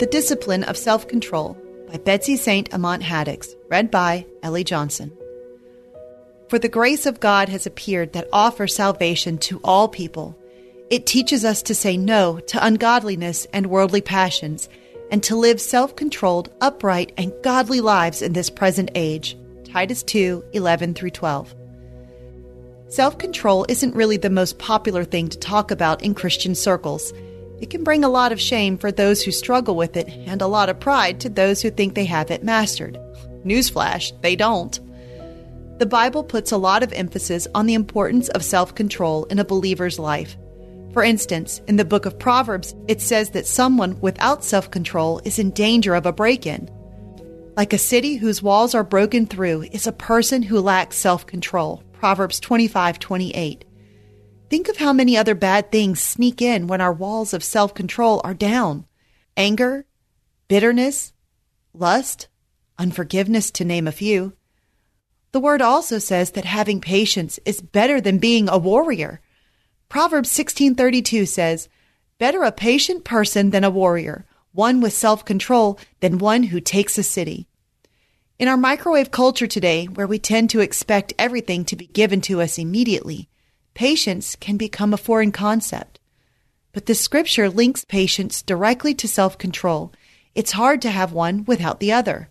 The Discipline of Self-Control by Betsy St. Amant Haddix, read by Ellie Johnson. For the grace of God has appeared that offers salvation to all people. It teaches us to say no to ungodliness and worldly passions, and to live self-controlled, upright, and godly lives in this present age. Titus 2:11-12. Self-control isn't really the most popular thing to talk about in Christian circles. It can bring a lot of shame for those who struggle with it and a lot of pride to those who think they have it mastered. Newsflash, they don't. The Bible puts a lot of emphasis on the importance of self-control in a believer's life. For instance, in the book of Proverbs, it says that someone without self-control is in danger of a break-in. Like a city whose walls are broken through is a person who lacks self-control. Proverbs 25:28. Think of how many other bad things sneak in when our walls of self-control are down. Anger, bitterness, lust, unforgiveness, to name a few. The word also says that having patience is better than being a warrior. Proverbs 16:32 says, "Better a patient person than a warrior, one with self-control than one who takes a city." In our microwave culture today, where we tend to expect everything to be given to us immediately, patience can become a foreign concept. But the scripture links patience directly to self-control. It's hard to have one without the other.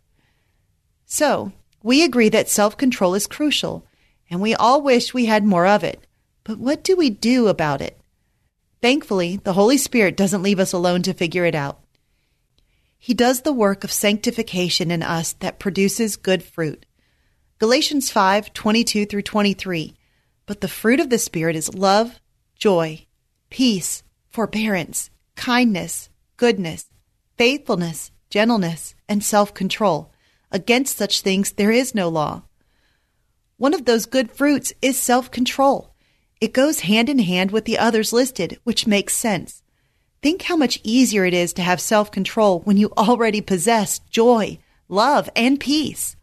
So, we agree that self-control is crucial, and we all wish we had more of it. But what do we do about it? Thankfully, the Holy Spirit doesn't leave us alone to figure it out. He does the work of sanctification in us that produces good fruit. Galatians 5:22-23. But the fruit of the Spirit is love, joy, peace, forbearance, kindness, goodness, faithfulness, gentleness, and self-control. Against such things there is no law. One of those good fruits is self-control. It goes hand in hand with the others listed, which makes sense. Think how much easier it is to have self-control when you already possess joy, love, and peace.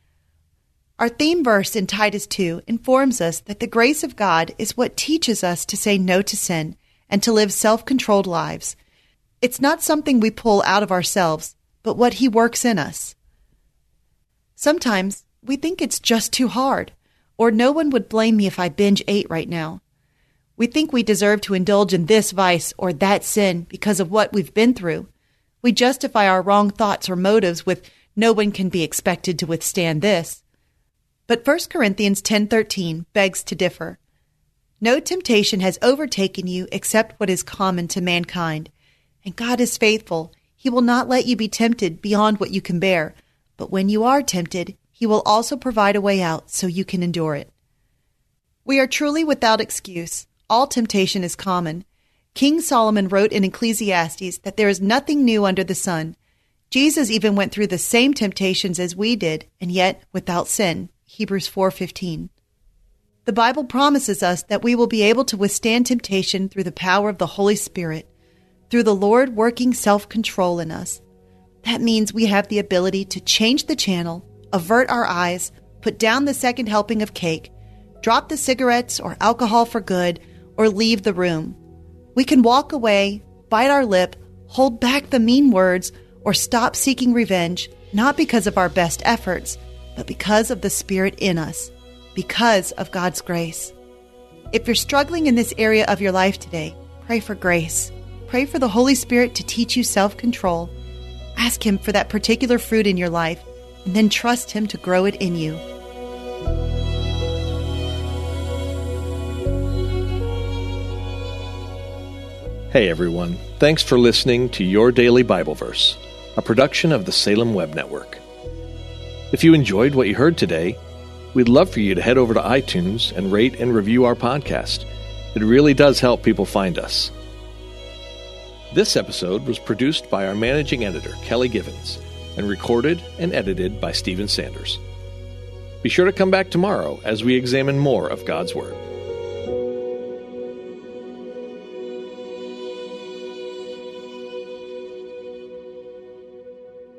Our theme verse in Titus 2 informs us that the grace of God is what teaches us to say no to sin and to live self-controlled lives. It's not something we pull out of ourselves, but what He works in us. Sometimes we think it's just too hard, or no one would blame me if I binge ate right now. We think we deserve to indulge in this vice or that sin because of what we've been through. We justify our wrong thoughts or motives with no one can be expected to withstand this. But 1 Corinthians 10:13 begs to differ. No temptation has overtaken you except what is common to mankind. And God is faithful. He will not let you be tempted beyond what you can bear. But when you are tempted, He will also provide a way out so you can endure it. We are truly without excuse. All temptation is common. King Solomon wrote in Ecclesiastes that there is nothing new under the sun. Jesus even went through the same temptations as we did, and yet without sin. Hebrews 4:15. The Bible promises us that we will be able to withstand temptation through the power of the Holy Spirit, through the Lord working self-control in us. That means we have the ability to change the channel, avert our eyes, put down the second helping of cake, drop the cigarettes or alcohol for good, or leave the room. We can walk away, bite our lip, hold back the mean words, or stop seeking revenge, not because of our best efforts, but because of the Spirit in us, because of God's grace. If you're struggling in this area of your life today, pray for grace. Pray for the Holy Spirit to teach you self-control. Ask Him for that particular fruit in your life, and then trust Him to grow it in you. Hey everyone, thanks for listening to Your Daily Bible Verse, a production of the Salem Web Network. If you enjoyed what you heard today, we'd love for you to head over to iTunes and rate and review our podcast. It really does help people find us. This episode was produced by our managing editor, Kelly Givens, and recorded and edited by Stephen Sanders. Be sure to come back tomorrow as we examine more of God's Word.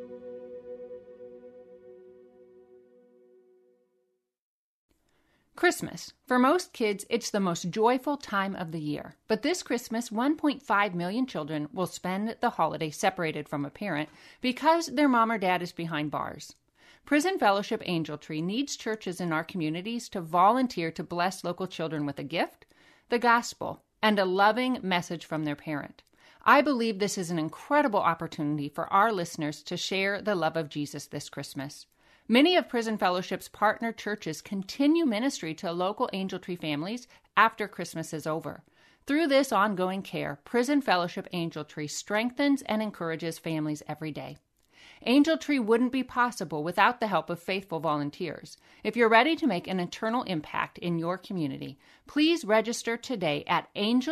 Chris Christmas. For most kids, it's the most joyful time of the year. But this Christmas, 1.5 million children will spend the holiday separated from a parent because their mom or dad is behind bars. Prison Fellowship Angel Tree needs churches in our communities to volunteer to bless local children with a gift, the gospel, and a loving message from their parent. I believe this is an incredible opportunity for our listeners to share the love of Jesus this Christmas. Many of Prison Fellowship's partner churches continue ministry to local Angel Tree families after Christmas is over. Through this ongoing care, Prison Fellowship Angel Tree strengthens and encourages families every day. Angel Tree wouldn't be possible without the help of faithful volunteers. If you're ready to make an eternal impact in your community, please register today at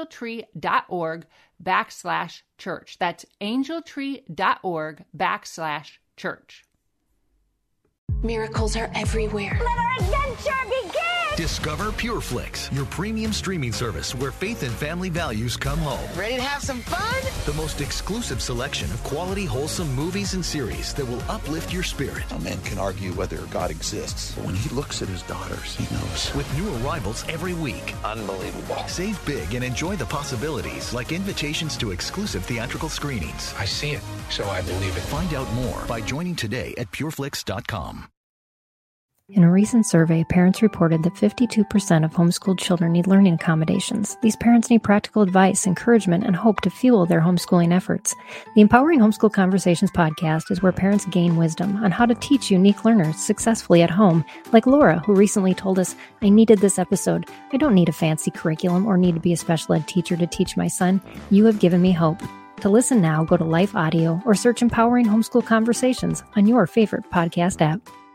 angeltree.org/church. That's angeltree.org/church. Miracles are everywhere. Let our adventure begin! Discover PureFlix, your premium streaming service where faith and family values come home. Ready to have some fun? The most exclusive selection of quality, wholesome movies and series that will uplift your spirit. A man can argue whether God exists, but when he looks at his daughters, he knows. With new arrivals every week. Unbelievable. Save big and enjoy the possibilities, like invitations to exclusive theatrical screenings. I see it, so I believe it. Find out more by joining today at pureflix.com. In a recent survey, parents reported that 52% of homeschooled children need learning accommodations. These parents need practical advice, encouragement, and hope to fuel their homeschooling efforts. The Empowering Homeschool Conversations podcast is where parents gain wisdom on how to teach unique learners successfully at home, like Laura, who recently told us, "I needed this episode. I don't need a fancy curriculum or need to be a special ed teacher to teach my son. You have given me hope." To listen now, go to Life Audio or search Empowering Homeschool Conversations on your favorite podcast app.